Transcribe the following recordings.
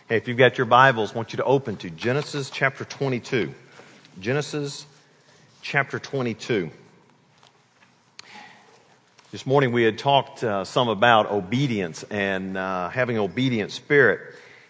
Hey, if you've got your Bibles, I want you to open to Genesis chapter 22. Genesis chapter 22. This morning we had talked some about obedience and having an obedient spirit.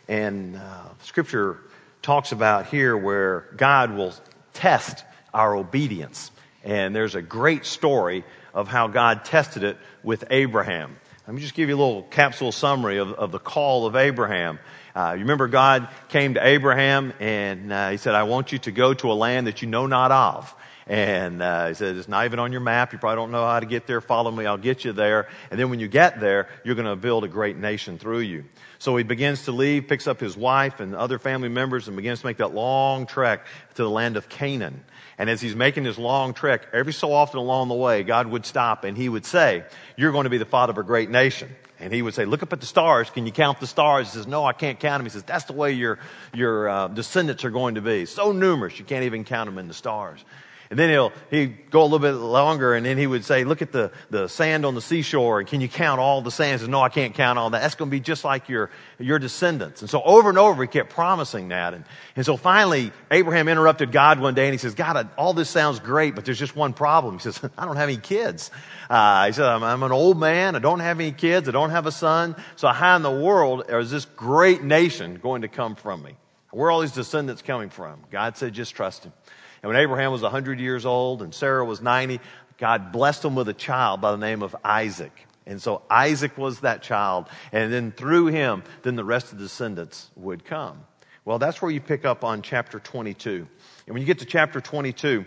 And Scripture talks about here where God will test our obedience. And there's a great story of how God tested it with Abraham. Let me just give you a little capsule summary of the call of Abraham. You remember God came to Abraham and he said, I want you to go to a land that you know not of. And he said, it's not even on your map. You probably don't know how to get there. Follow me. I'll get you there. And then when you get there, you're going to build a great nation through you. So he begins to leave, picks up his wife and other family members and begins to make that long trek to the land of Canaan. And as he's making this long trek, every so often along the way, God would stop and he would say, you're going to be the father of a great nation. And he would say, look up at the stars. Can you count the stars? He says, no, I can't count them. He says, that's the way your descendants are going to be. So numerous, you can't even count them in the stars. And then he'd go a little bit longer and then he would say, look at the sand on the seashore and can you count all the sand? He says, no, I can't count all that. That's going to be just like your descendants. And so over and over he kept promising that. And so finally Abraham interrupted God one day and he says, God, all this sounds great, but there's just one problem. He says, I don't have any kids. He said, I'm an old man. I don't have any kids. I don't have a son. So how in the world is this great nation going to come from me? Where are all these descendants coming from? God said, just trust him. And when Abraham was 100 years old and Sarah was 90, God blessed him with a child by the name of Isaac. And so Isaac was that child. And then through him, then the rest of the descendants would come. Well, that's where you pick up on chapter 22. And when you get to chapter 22,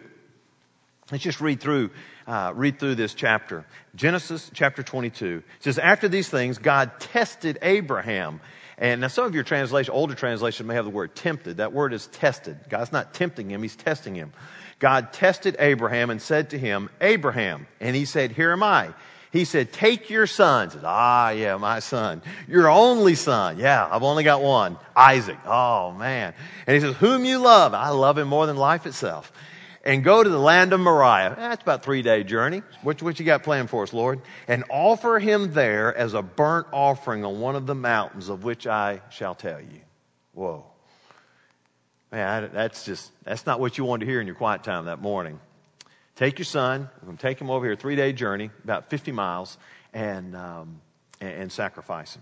let's just read through this chapter. Genesis chapter 22. It says, after these things, God tested Abraham. And now some of your older translation may have the word tempted. That word is tested. God's not tempting him, he's testing him. God tested Abraham and said to him, Abraham. And he said, here am I. He said, take your son. He said, yeah, my son. Your only son. Yeah, I've only got one. Isaac. Oh, man. And he says, whom you love. I love him more than life itself. And go to the land of Moriah. That's about a 3-day journey. What you got planned for us, Lord? And offer him there as a burnt offering on one of the mountains of which I shall tell you. Whoa. Man, that's not what you wanted to hear in your quiet time that morning. Take your son. I'm going to take him over here, a 3-day journey, about 50 miles, and sacrifice him.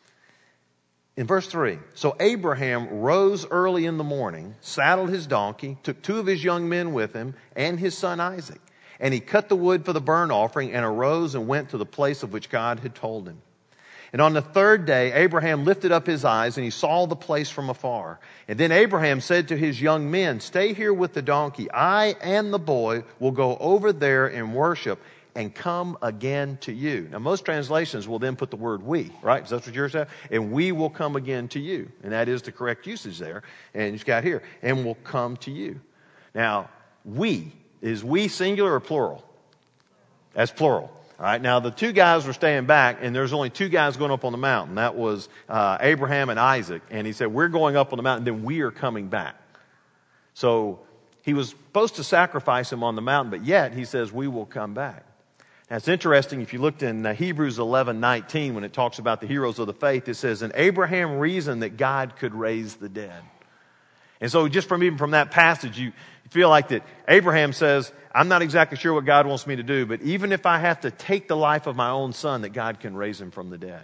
In verse 3, so Abraham rose early in the morning, saddled his donkey, took 2 of his young men with him, and his son Isaac. And he cut the wood for the burnt offering and arose and went to the place of which God had told him. And on the 3rd day, Abraham lifted up his eyes and he saw the place from afar. And then Abraham said to his young men, stay here with the donkey. I and the boy will go over there and worship and come again to you. Now, most translations will then put the word we, right? That's what yours says. And we will come again to you. And that is the correct usage there. And it's got here, and will come to you. Now, is we singular or plural? That's plural. All right. Now, the 2 guys were staying back, and there's only 2 guys going up on the mountain. That was Abraham and Isaac. And he said, we're going up on the mountain, then we are coming back. So he was supposed to sacrifice him on the mountain, but yet he says, we will come back. Now, it's interesting, if you looked in Hebrews 11:19, when it talks about the heroes of the faith, it says, and Abraham reasoned that God could raise the dead. And so just even from that passage, you feel like that Abraham says, I'm not exactly sure what God wants me to do, but even if I have to take the life of my own son, that God can raise him from the dead.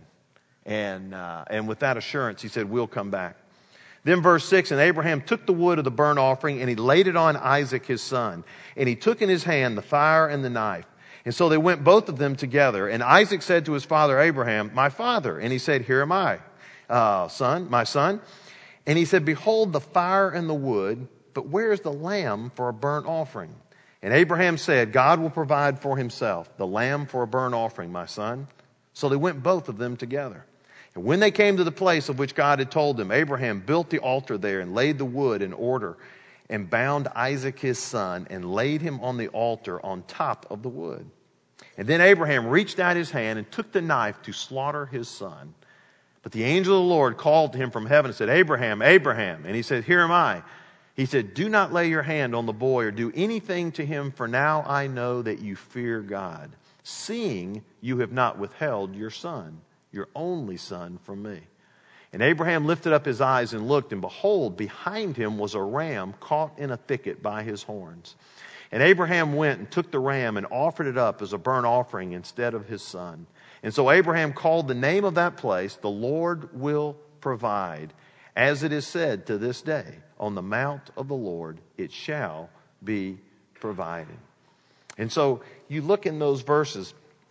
And with that assurance, he said, we'll come back. Then verse 6, and Abraham took the wood of the burnt offering, and he laid it on Isaac his son. And he took in his hand the fire and the knife. And so they went both of them together. And Isaac said to his father Abraham, my father. And he said, here am I, my son. And he said, behold the fire and the wood, but where is the lamb for a burnt offering? And Abraham said, God will provide for himself the lamb for a burnt offering, my son. So they went both of them together. And when they came to the place of which God had told them, Abraham built the altar there and laid the wood in order and bound Isaac his son and laid him on the altar on top of the wood. And then Abraham reached out his hand and took the knife to slaughter his son. But the angel of the Lord called to him from heaven and said, Abraham, Abraham. And he said, here am I. He said, do not lay your hand on the boy or do anything to him, for now I know that you fear God, seeing you have not withheld your son, your only son, from me. And Abraham lifted up his eyes and looked, and behold, behind him was a ram caught in a thicket by his horns. And Abraham went and took the ram and offered it up as a burnt offering instead of his son. And so Abraham called the name of that place, "The Lord will provide." As it is said to this day, on the mount of the Lord it shall be provided. And so you look in those verses,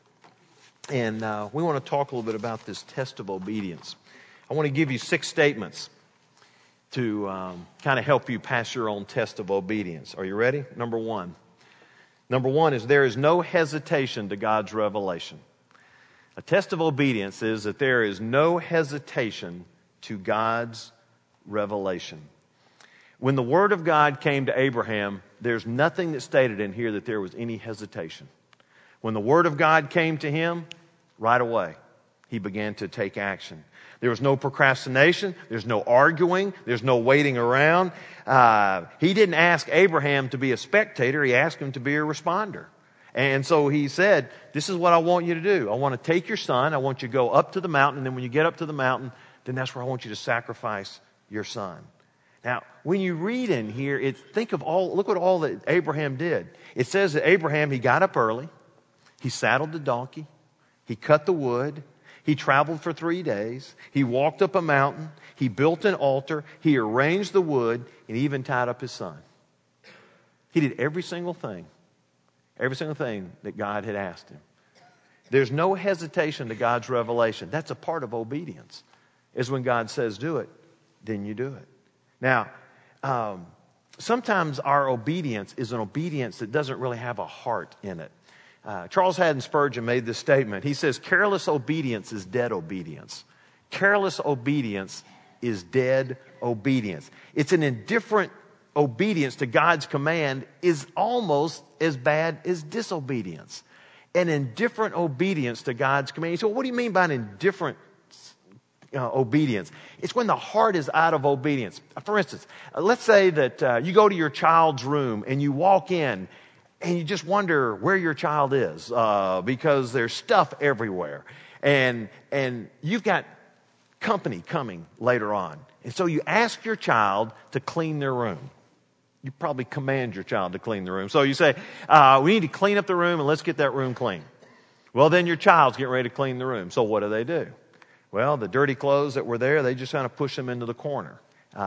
and we want to talk a little bit about this test of obedience. I want to give you 6 statements to kind of help you pass your own test of obedience. Are you ready? Number one. Number one is there is no hesitation to God's revelation. A test of obedience is that there is no hesitation to God's revelation. When the Word of God came to Abraham, there's nothing that stated in here that there was any hesitation. When the Word of God came to him, right away, he began to take action. There was no procrastination. There's no arguing. There's no waiting around. He didn't ask Abraham to be a spectator. He asked him to be a responder. And so he said, this is what I want you to do. I want to take your son. I want you to go up to the mountain. And then when you get up to the mountain, then that's where I want you to sacrifice your son. Now, when you read in here, look at all that Abraham did. It says that Abraham, he got up early. He saddled the donkey. He cut the wood. He traveled for 3 days. He walked up a mountain. He built an altar. He arranged the wood. And he even tied up his son. He did every single thing that God had asked him. There's no hesitation to God's revelation. That's a part of obedience. Is when God says do it, then you do it. Now, sometimes our obedience is an obedience that doesn't really have a heart in it. Charles Haddon Spurgeon made this statement. He says, careless obedience is dead obedience. Careless obedience is dead obedience. It's an indifferent obedience to God's command is almost as bad as disobedience. An indifferent obedience to God's command. You say, well, what do you mean by an indifferent obedience? It's when the heart is out of obedience. For instance, let's say that you go to your child's room and you walk in and you just wonder where your child is because there's stuff everywhere. And you've got company coming later on. And so you ask your child to clean their room. You probably command your child to clean the room. So you say, we need to clean up the room and let's get that room clean. Well, then your child's getting ready to clean the room. So what do? Well, the dirty clothes that were there, they just kind of push them into the corner.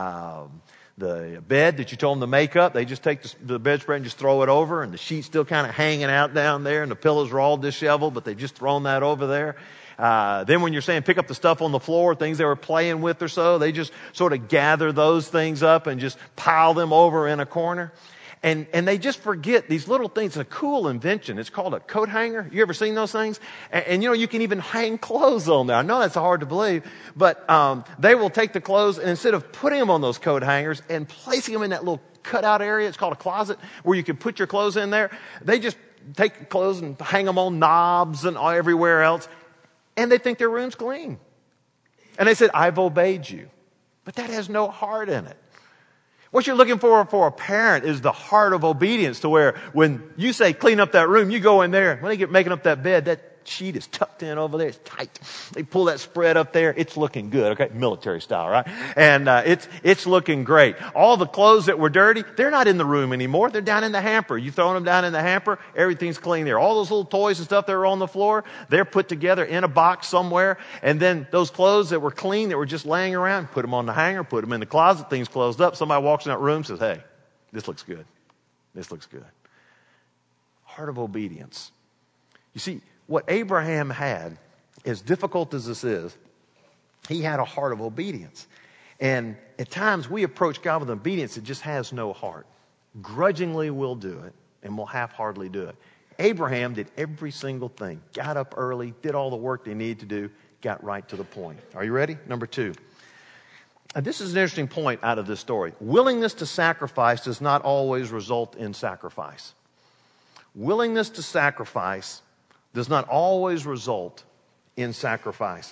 The bed that you told them to make up, they just take the bedspread and just throw it over, and the sheet's still kind of hanging out down there, and the pillows are all disheveled, but they've just thrown that over there. Then when you're saying pick up the stuff on the floor, things they were playing with or so, they just sort of gather those things up and just pile them over in a corner. And they just forget these little things. It's a cool invention. It's called a coat hanger. You ever seen those things? And you can even hang clothes on there. I know that's hard to believe, but they will take the clothes and instead of putting them on those coat hangers and placing them in that little cutout area, it's called a closet, where you can put your clothes in there, they just take the clothes and hang them on knobs and everywhere else. And they think their room's clean. And they said, I've obeyed you. But that has no heart in it. What you're looking for a parent is the heart of obedience, to where when you say clean up that room, you go in there. When they get making up that bed, that sheet is tucked in over there. It's tight. They pull that spread up there. It's looking good. Okay, military style, right? And it's looking great. All the clothes that were dirty, they're not in the room anymore. They're down in the hamper. You throw them down in the hamper, everything's clean there. All those little toys and stuff that were on the floor, they're put together in a box somewhere. And then those clothes that were clean, that were just laying around, put them on the hanger, put them in the closet. Things closed up. Somebody walks in that room and says, hey, this looks good. This looks good. Heart of obedience. You see, what Abraham had, as difficult as this is, he had a heart of obedience. And at times we approach God with obedience that just has no heart. Grudgingly we'll do it, and we'll half-heartedly do it. Abraham did every single thing. Got up early, did all the work they needed to do, got right to the point. Are you ready? Number 2. And this is an interesting point out of this story. Willingness to sacrifice does not always result in sacrifice. Willingness to sacrifice does not always result in sacrifice.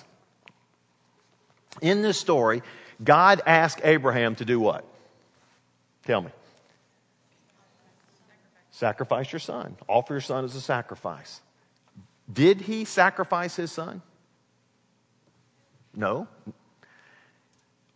In this story, God asked Abraham to do what? Tell me. Sacrifice your son. Offer your son as a sacrifice. Did he sacrifice his son? No.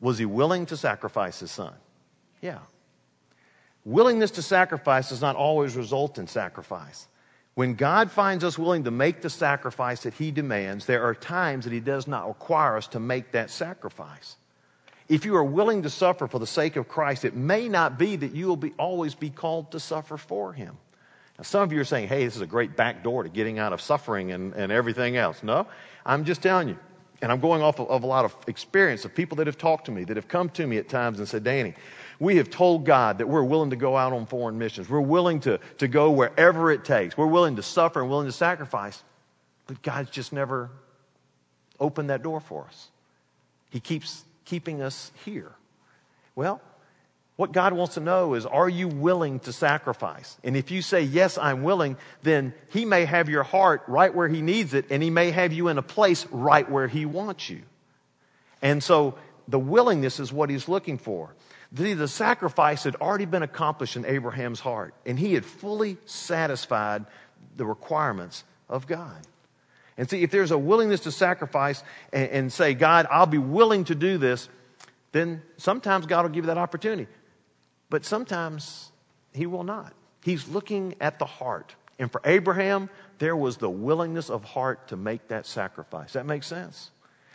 Was he willing to sacrifice his son? Yeah. Willingness to sacrifice does not always result in sacrifice. When God finds us willing to make the sacrifice that he demands, there are times that he does not require us to make that sacrifice. If you are willing to suffer for the sake of Christ, it may not be that you will always be called to suffer for him. Now, some of you are saying, hey, this is a great back door to getting out of suffering and everything else. No, I'm just telling you. And I'm going off of a lot of experience of people that have talked to me, that have come to me at times and said, Danny, we have told God that we're willing to go out on foreign missions. We're willing to go wherever it takes. We're willing to suffer and willing to sacrifice. But God's just never opened that door for us. He keeps keeping us here. Well, what God wants to know is, are you willing to sacrifice? And if you say, yes, I'm willing, then he may have your heart right where he needs it, and he may have you in a place right where he wants you. And so the willingness is what he's looking for. The sacrifice had already been accomplished in Abraham's heart, and he had fully satisfied the requirements of God. And see, if there's a willingness to sacrifice and say, God, I'll be willing to do this, then sometimes God will give you that opportunity. But sometimes he will not. He's looking at the heart. And for Abraham, there was the willingness of heart to make that sacrifice. That makes sense?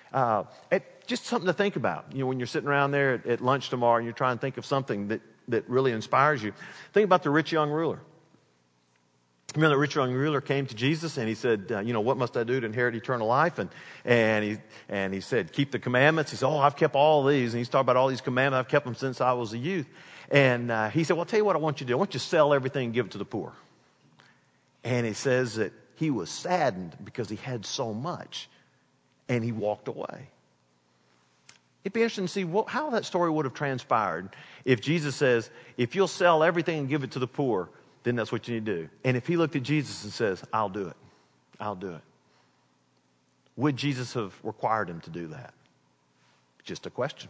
Just something to think about. You know, when you're sitting around there at lunch tomorrow and you're trying to think of something that really inspires you, think about the rich young ruler. Remember, the rich young ruler came to Jesus and he said, what must I do to inherit eternal life? And he said, keep the commandments. He said, I've kept all of these. And he's talking about all these commandments. I've kept them since I was a youth. And he said, well, I'll tell you what I want you to do. I want you to sell everything and give it to the poor. And it says that he was saddened because he had so much. And he walked away. It'd be interesting to see how that story would have transpired if Jesus says, if you'll sell everything and give it to the poor, then that's what you need to do. And if he looked at Jesus and says, I'll do it. I'll do it. Would Jesus have required him to do that? Just a question.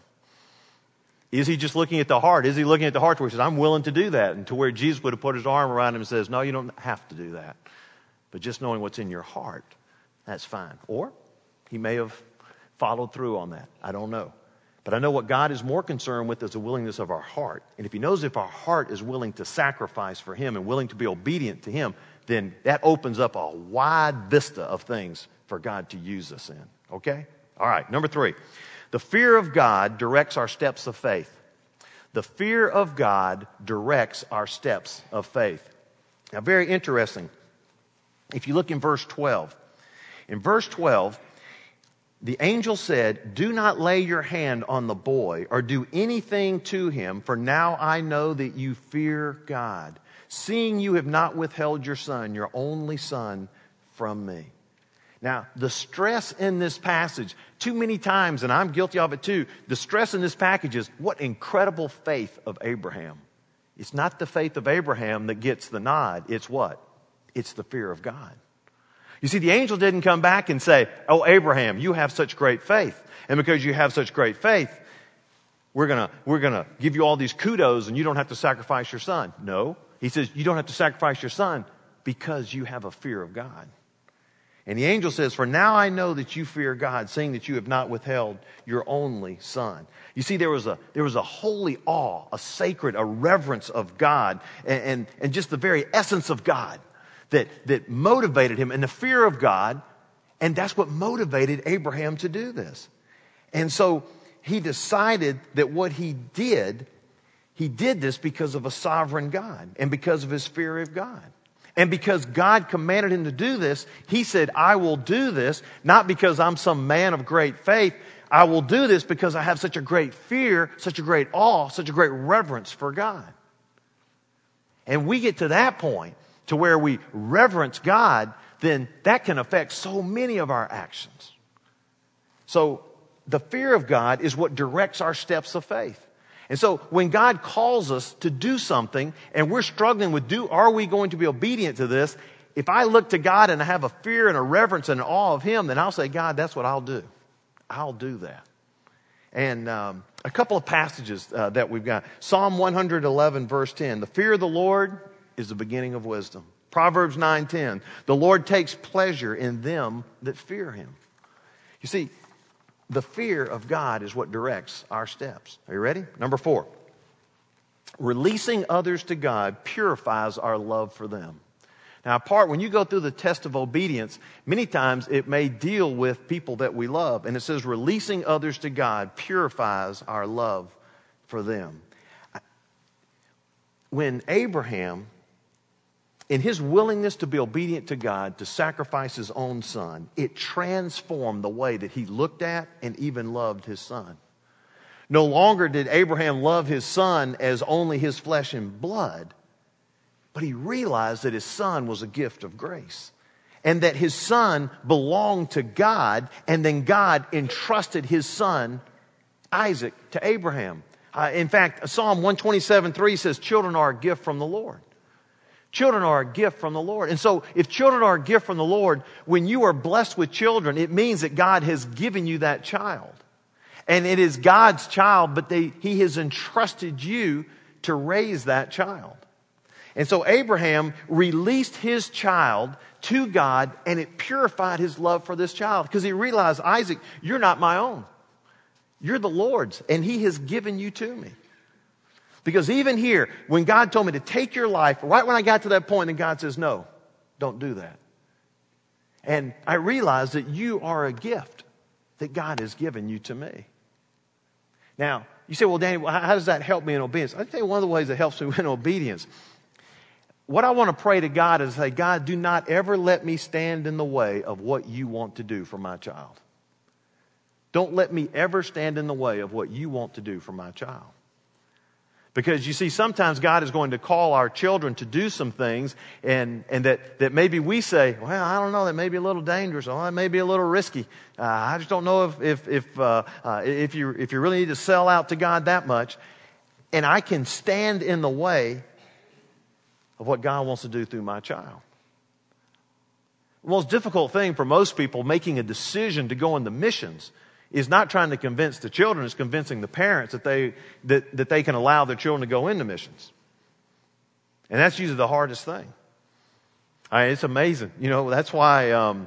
Is he just looking at the heart? Is he looking at the heart where he says, I'm willing to do that? And to where Jesus would have put his arm around him and says, no, you don't have to do that. But just knowing what's in your heart, that's fine. Or he may have followed through on that. I don't know. But I know what God is more concerned with is the willingness of our heart. And if he knows if our heart is willing to sacrifice for him and willing to be obedient to him, then that opens up a wide vista of things for God to use us in. Okay? All right, number 3. The fear of God directs our steps of faith. The fear of God directs our steps of faith. Now, very interesting. If you look in verse 12. In verse 12, the angel said, do not lay your hand on the boy or do anything to him, for now I know that you fear God, seeing you have not withheld your son, your only son, from me. Now, the stress in this passage, too many times, and I'm guilty of it too, the stress in this passage is what incredible faith of Abraham. It's not the faith of Abraham that gets the nod. It's what? It's the fear of God. You see, the angel didn't come back and say, oh, Abraham, you have such great faith. And because you have such great faith, we're gonna give you all these kudos and you don't have to sacrifice your son. No. He says, you don't have to sacrifice your son because you have a fear of God. And the angel says, for now I know that you fear God, seeing that you have not withheld your only son. You see, there was a holy awe, a sacred, a reverence of God, and just the very essence of God that motivated him, and the fear of God, and that's what motivated Abraham to do this. And so he decided that what he did this because of a sovereign God and because of his fear of God. And because God commanded him to do this, he said, I will do this, not because I'm some man of great faith. I will do this because I have such a great fear, such a great awe, such a great reverence for God. And we get to that point to where we reverence God, then that can affect so many of our actions. So the fear of God is what directs our steps of faith. And so when God calls us to do something and we're struggling with are we going to be obedient to this? If I look to God and I have a fear and a reverence and an awe of him, then I'll say, God, that's what I'll do. I'll do that. And a couple of passages that we've got. Psalm 111 verse 10. The fear of the Lord is the beginning of wisdom. Proverbs 9:10. The Lord takes pleasure in them that fear him. You see, the fear of God is what directs our steps. Are you ready? Number 4. Releasing others to God purifies our love for them. Now, when you go through the test of obedience, many times it may deal with people that we love. And it says releasing others to God purifies our love for them. When Abraham, in his willingness to be obedient to God, to sacrifice his own son, it transformed the way that he looked at and even loved his son. No longer did Abraham love his son as only his flesh and blood, but he realized that his son was a gift of grace and that his son belonged to God, and then God entrusted his son, Isaac, to Abraham. In fact, Psalm 127:3 says, children are a gift from the Lord. Children are a gift from the Lord. And so if children are a gift from the Lord, when you are blessed with children, it means that God has given you that child. And it is God's child, but He has entrusted you to raise that child. And so Abraham released his child to God, and it purified his love for this child because he realized, Isaac, you're not my own. You're the Lord's, and He has given you to me. Because even here, when God told me to take your life, right when I got to that point, and God says, no, don't do that. And I realized that you are a gift that God has given you to me. Now, you say, well, Danny, how does that help me in obedience? I'll tell you one of the ways that helps me in obedience. What I want to pray to God is say, God, do not ever let me stand in the way of what you want to do for my child. Don't let me ever stand in the way of what you want to do for my child. Because you see, sometimes God is going to call our children to do some things and that maybe we say, well, I don't know, that may be a little dangerous, or that may be a little risky. I just don't know if you really need to sell out to God that much. And I can stand in the way of what God wants to do through my child. The most difficult thing for most people making a decision to go into missions is not trying to convince the children, it's convincing the parents that they can allow their children to go into missions. And that's usually the hardest thing. It's amazing. You know, that's why,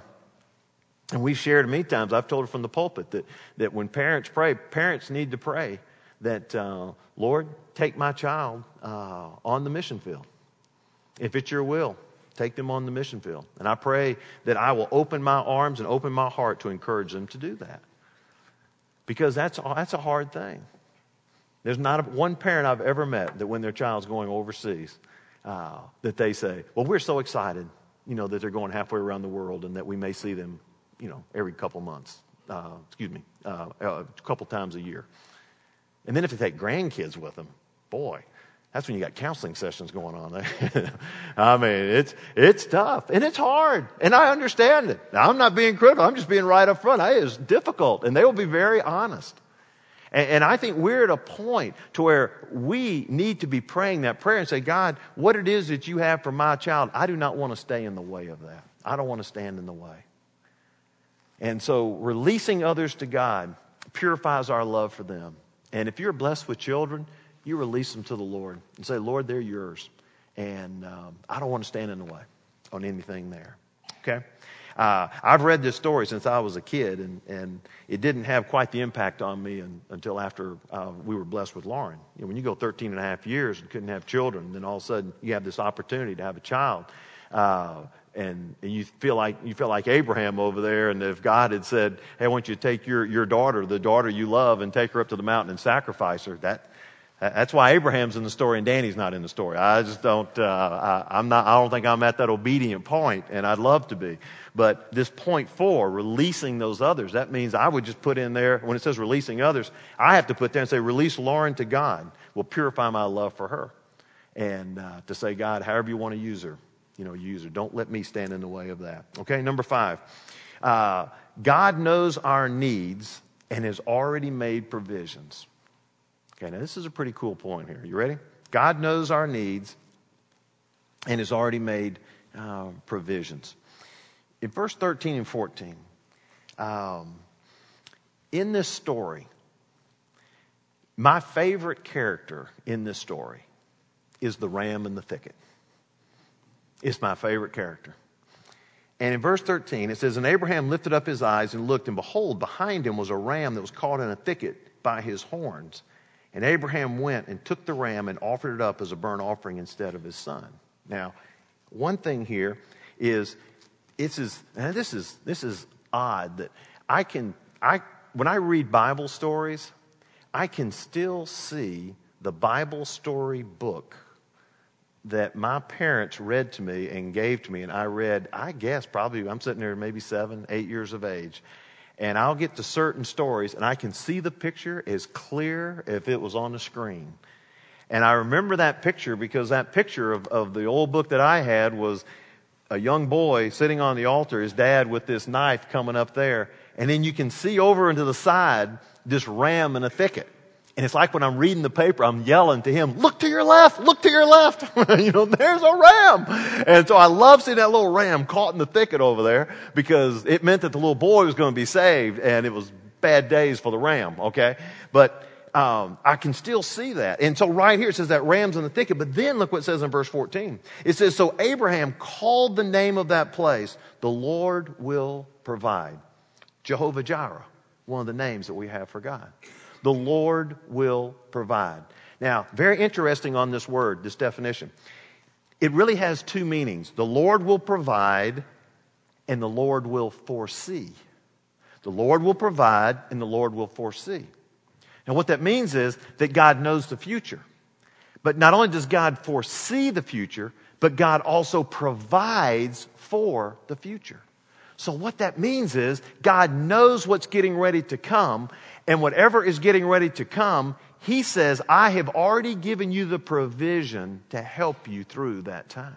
and we've shared many times, I've told it from the pulpit, that when parents pray, parents need to pray that, Lord, take my child on the mission field. If it's your will, take them on the mission field. And I pray that I will open my arms and open my heart to encourage them to do that. Because that's a hard thing. There's not one parent I've ever met that when their child's going overseas, that they say, well, we're so excited, you know, that they're going halfway around the world and that we may see them, you know, every couple months, a couple times a year. And then if they take grandkids with them, boy, that's when you got counseling sessions going on. I mean, it's tough and it's hard, and I understand it. Now, I'm not being critical. I'm just being right up front. It is difficult, and they will be very honest. And I think we're at a point to where we need to be praying that prayer and say, God, what it is that you have for my child, I do not want to stay in the way of that. I don't want to stand in the way. And so releasing others to God purifies our love for them. And if you're blessed with children, you release them to the Lord and say, Lord, they're yours. And I don't want to stand in the way on anything there. Okay? I've read this story since I was a kid, and it didn't have quite the impact on me until after we were blessed with Lauren. You know, when you go 13 and a half years and couldn't have children, and then all of a sudden you have this opportunity to have a child, and you feel like Abraham over there, and if God had said, hey, I want you to take your daughter, the daughter you love, and take her up to the mountain and sacrifice her, that's why Abraham's in the story and Danny's not in the story. I just don't, I don't think I'm at that obedient point, and I'd love to be. But this point 4, releasing those others, that means I would just put in there, when it says releasing others, I have to put there and say, release Lauren to God will purify my love for her. And to say, God, however you want to use her, you know, use her. Don't let me stand in the way of that. Okay, number 5. God knows our needs and has already made provisions. Okay, now this is a pretty cool point here. You ready? God knows our needs and has already made provisions. In verse 13 and 14, in this story, my favorite character in this story is the ram in the thicket. It's my favorite character. And in verse 13, it says, "And Abraham lifted up his eyes and looked, and behold, behind him was a ram that was caught in a thicket by his horns. And Abraham went and took the ram and offered it up as a burnt offering instead of his son." Now, one thing here is, this is odd that when I read Bible stories, I can still see the Bible story book that my parents read to me and gave to me, and I read, I guess probably, I'm sitting there maybe 7, 8 years of age, and I'll get to certain stories and I can see the picture as clear if it was on the screen. And I remember that picture because that picture of the old book that I had was a young boy sitting on the altar, his dad with this knife coming up there, and then you can see over into the side this ram in a thicket. And it's like when I'm reading the paper, I'm yelling to him, "Look to your left, look to your left." There's a ram. And so I love seeing that little ram caught in the thicket over there because it meant that the little boy was going to be saved, and it was bad days for the ram, okay? But I can still see that. And so right here it says that ram's in the thicket. But then look what it says in verse 14. It says, "So Abraham called the name of that place, 'The Lord will provide.'" Jehovah Jireh, one of the names that we have for God. The Lord will provide. Now, very interesting on this word, this definition. It really has two meanings. The Lord will provide and the Lord will foresee. The Lord will provide and the Lord will foresee. And what that means is that God knows the future. But not only does God foresee the future, but God also provides for the future. So what that means is God knows what's getting ready to come, and whatever is getting ready to come, He says, "I have already given you the provision to help you through that time."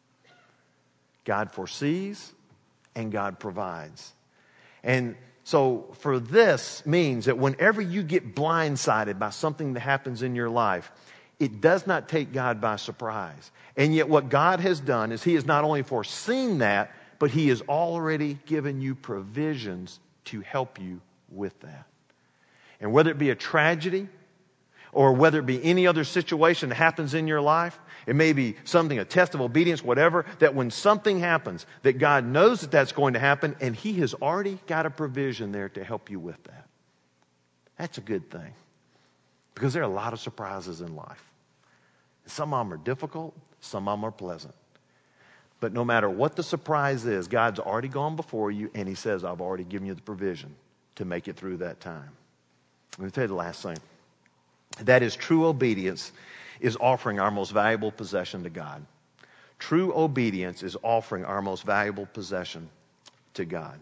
God foresees and God provides. And so for this means that whenever you get blindsided by something that happens in your life, it does not take God by surprise. And yet what God has done is He has not only foreseen that, but He has already given you provisions to help you with that. And whether it be a tragedy or whether it be any other situation that happens in your life, it may be something, a test of obedience, whatever, that when something happens, that God knows that that's going to happen and He has already got a provision there to help you with that. That's a good thing. Because there are a lot of surprises in life. Some of them are difficult, some of them are pleasant. But no matter what the surprise is, God's already gone before you and He says, "I've already given you the provision to make it through that time." Let me tell you the last thing. That is, true obedience is offering our most valuable possession to God. True obedience is offering our most valuable possession to God.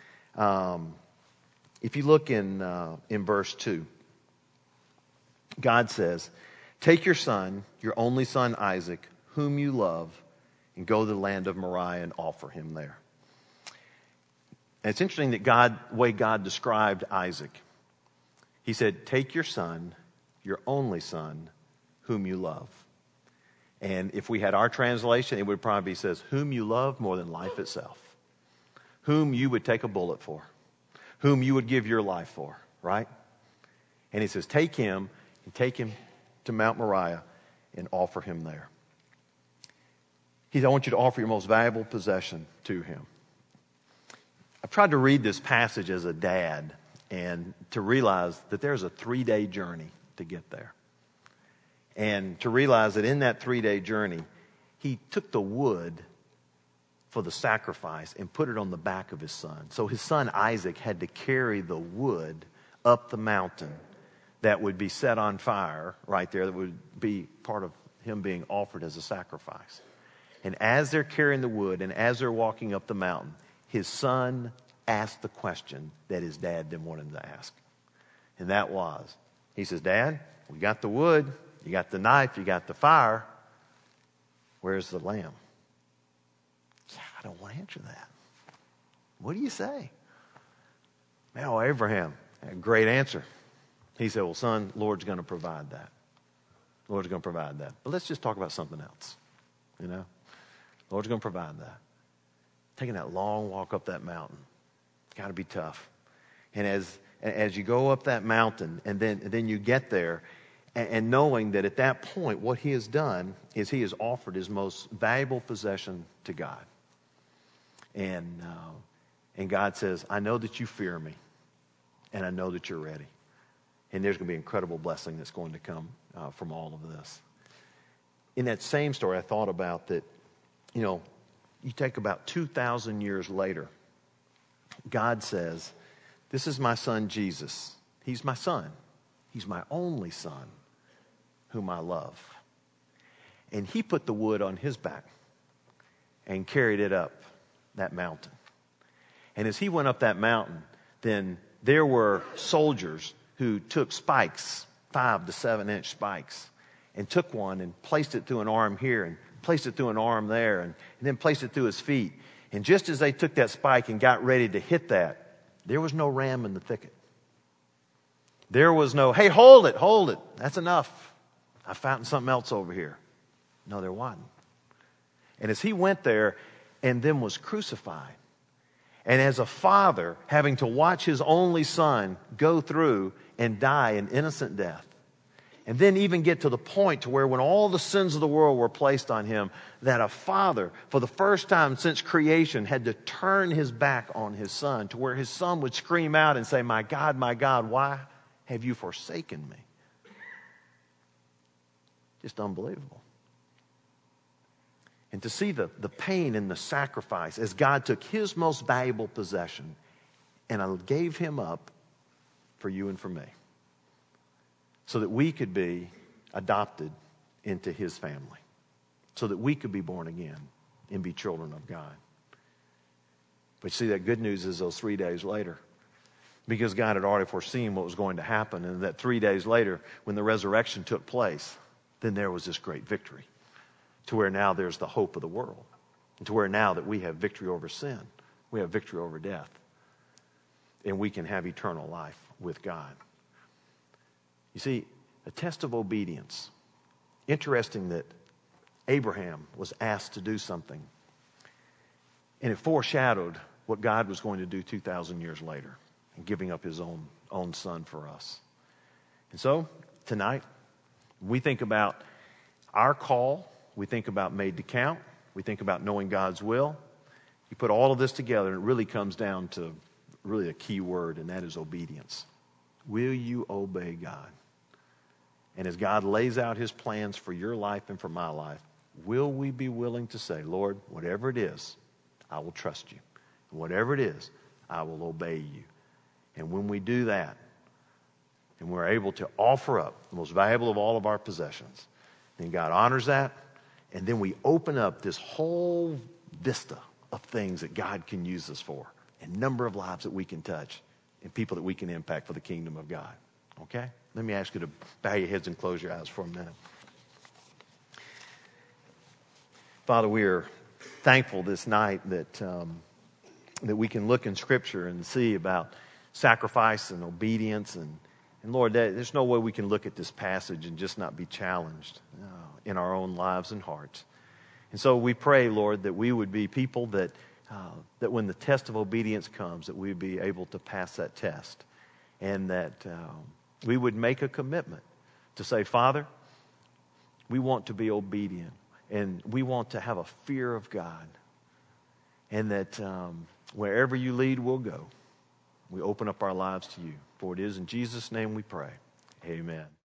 If you look in verse 2, God says, "Take your son, your only son Isaac, whom you love, and go to the land of Moriah and offer him there." And it's interesting that the way God described Isaac. He said, "Take your son, your only son, whom you love." And if we had our translation, it would probably says, "Whom you love more than life itself." Whom you would take a bullet for. Whom you would give your life for, right? And He says, take him to Mount Moriah and offer him there. He says, "I want you to offer your most valuable possession to him." I've tried to read this passage as a dad and to realize that there's a 3-day journey to get there. And to realize that in that 3-day journey, He took the wood for the sacrifice and put it on the back of His son. So His son Isaac had to carry the wood up the mountain that would be set on fire right there, that would be part of him being offered as a sacrifice. And as they're carrying the wood and as they're walking up the mountain, his son asked the question that his dad didn't want him to ask. And that was, he says, "Dad, we got the wood, you got the knife, you got the fire. Where's the lamb?" Yeah, I don't want to answer that. What do you say? Now, Abraham, a great answer. He said, "Well, son, Lord's going to provide that. Lord's going to provide that. But let's just talk about something else. You know, Lord's going to provide that." Taking that long walk up that mountain, got to be tough. And as you go up that mountain, and then you get there, and knowing that at that point, what he has done is he has offered his most valuable possession to God. And God says, I know that you fear me, and I know that you're ready. And there's going to be incredible blessing that's going to come from all of this. In that same story, I thought about that, you take about 2,000 years later, God says, this is my son Jesus. He's my son. He's my only son whom I love. And he put the wood on his back and carried it up that mountain. And as he went up that mountain, then there were soldiers who took spikes, 5 to 7 inch spikes, and took one and placed it through an arm here and placed it through an arm there and then placed it through his feet. And just as they took that spike and got ready to hit that, there was no ram in the thicket. There was no, hey, hold it. That's enough. I found something else over here. No, there wasn't. And as he went there and then was crucified, and as a father having to watch his only son go through and die an innocent death, and then even get to the point to where when all the sins of the world were placed on him, that a father, for the first time since creation, had to turn his back on his son, to where his son would scream out and say, my God, why have you forsaken me? Just unbelievable. And to see the pain and the sacrifice as God took his most valuable possession and gave him up for you and for me, so that we could be adopted into his family, so that we could be born again and be children of God. But see, that good news is those 3 days later, because God had already foreseen what was going to happen, and that 3 days later, when the resurrection took place, then there was this great victory, to where now there's the hope of the world, and to where now that we have victory over sin, we have victory over death, and we can have eternal life with God. You see, a test of obedience. Interesting that Abraham was asked to do something, and it foreshadowed what God was going to do 2,000 years later, and giving up his own son for us. And so, tonight, we think about our call, we think about made to count, we think about knowing God's will. You put all of this together, and it really comes down to really a key word, and that is obedience. Will you obey God? And as God lays out his plans for your life and for my life, will we be willing to say, Lord, whatever it is, I will trust you. And whatever it is, I will obey you. And when we do that, and we're able to offer up the most valuable of all of our possessions, then God honors that, and then we open up this whole vista of things that God can use us for, and number of lives that we can touch, and people that we can impact for the kingdom of God. Okay? Let me ask you to bow your heads and close your eyes for a minute. Father, we are thankful this night that we can look in Scripture and see about sacrifice and obedience. And Lord, there's no way we can look at this passage and just not be challenged in our own lives and hearts. And so we pray, Lord, that we would be people that when the test of obedience comes, that we would be able to pass that test. And that we would make a commitment to say, Father, we want to be obedient, and we want to have a fear of God, and that wherever you lead, we'll go. We open up our lives to you. For it is in Jesus' name we pray. Amen.